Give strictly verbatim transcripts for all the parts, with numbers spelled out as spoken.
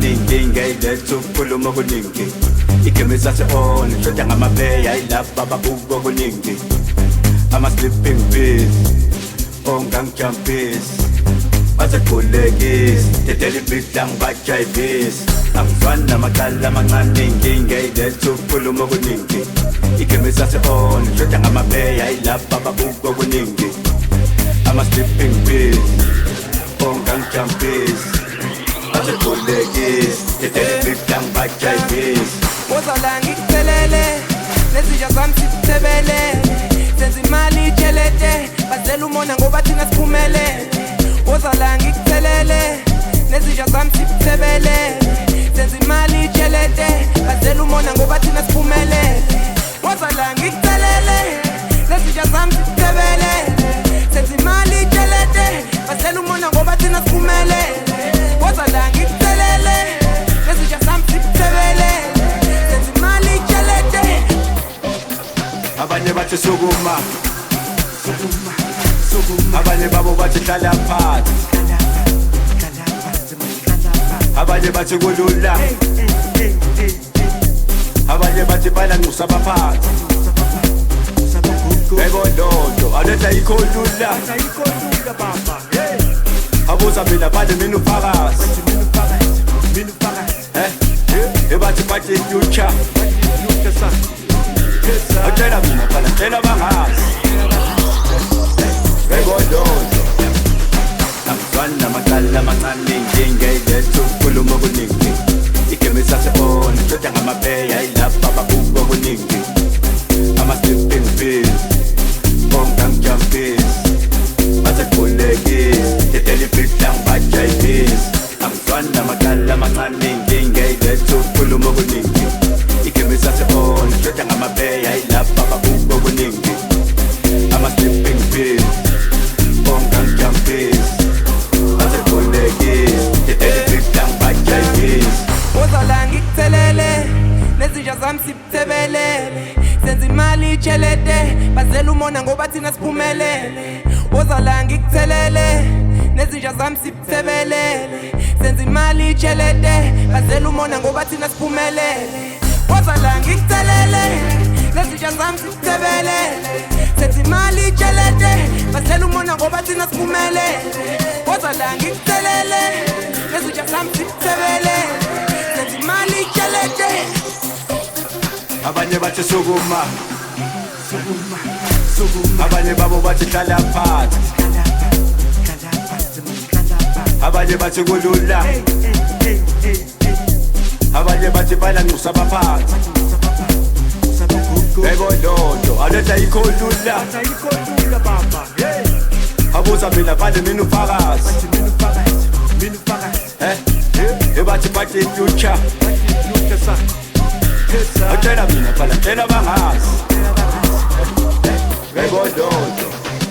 amaningi ngayletha ukukhuluma okuningi igame sase-on shoda ngamabeya yilapha ababuka okuningi ama-sleeping pills ongangijampisi basekhulekisi dedela ibidla ngibajayivisi angizwani namaqala amancane ngingayletha ukukhuluma okuningi igame sase-on shoda ngamabeya yilapha ababuka okuningi ama-sleeping pills ongangijampisi basekhulekisi dedela ibidla ngibajayivisi Uzala ngikucelele nezitsha zami sikuthebelele senza imali itshelete bazela umona ngoba thina siphumelele Uzala ngikucelele nezitsha zami sikuthebelele senza imali itshelete bazela umona ngoba thina siphumelele Uzala ngikucelele nezitsha zami sikuthebelele senza imali itshelete bazela umona ngoba thina siphumelele Uzala ngikucelele nezitsha zami sikuthebelele abanye bathi sukuma abanye babo bathi hlala phansi abanye bathi kulula abanye bathi balanxusa abaphansi ekondondo aletha ikholula abuza mina bale mina uphakathi ebathi bathi future Atela mina pala tela bangazi Regododo Angizwana amaqala amancane ngingayletha ukukhuluma okuningi igame sase-on shoda ngamabeya yilapha ababuka okuningi ama-sleeping pills ongangijampisi basekhulekisi dedela ibidla ngibajayivisi angizwana amaqala amancane ngingayletha ukukhuluma okuningi igame sase-on shoda ngamabeya yilapha ababuka okuningi ama-sleeping pills ongangijampisi basekhulekisi dedela ibidla ngibajayivisi Uzala ngikucelele nezitsha zami sikuthebelele senza imali itshelete bazela umona ngoba thina siphumelele Uzala ngikucelele nezitsha zami sikuthebelele senza imali itshelete bazela umona ngoba thina siphumelele Uzala ngikucelele nezitsha zami sikuthebelele senza imali itshelete bazela umona ngoba thina siphumelele Uzala ngikucelele nezitsha zami sikuthebelele senza imali itshelete abanye bathi sukuma abanye babo bathi hlala phansi abanye bathi kulula abanye bathi balanxusa abaphansi ekondondo aletha ikholula abuza mina bale mina uphakathi ebathi bathi future Atela mina pala tela bangazi Regododo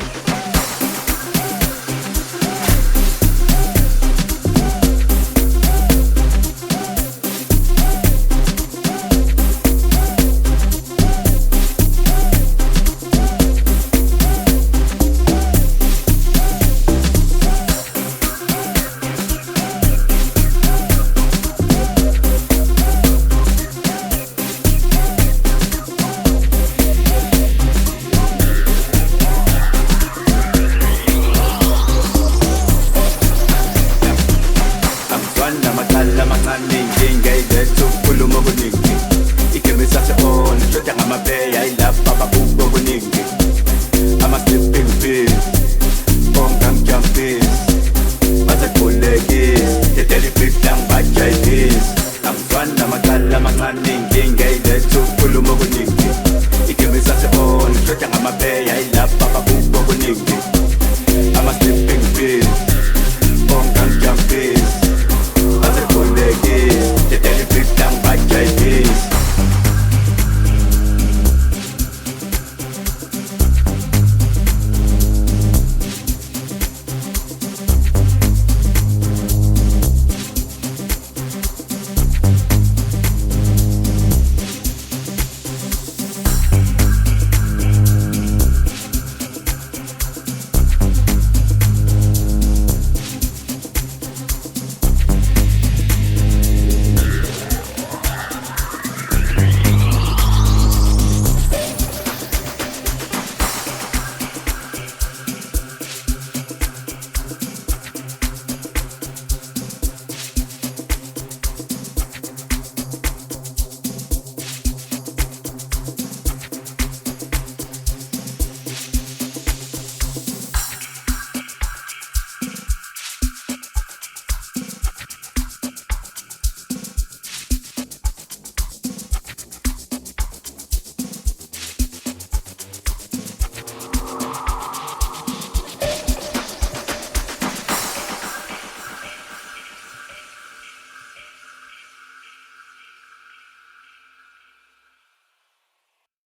amaqala amancane ngingayletha ukukhuluma okuningi igame sase-on shoda ngamabeya yilapha ababuka okuningi ama-sleeping pills ongangijampisi basekhulekisi dedela ibidla ngibajayivisi angizwani namaqala amancane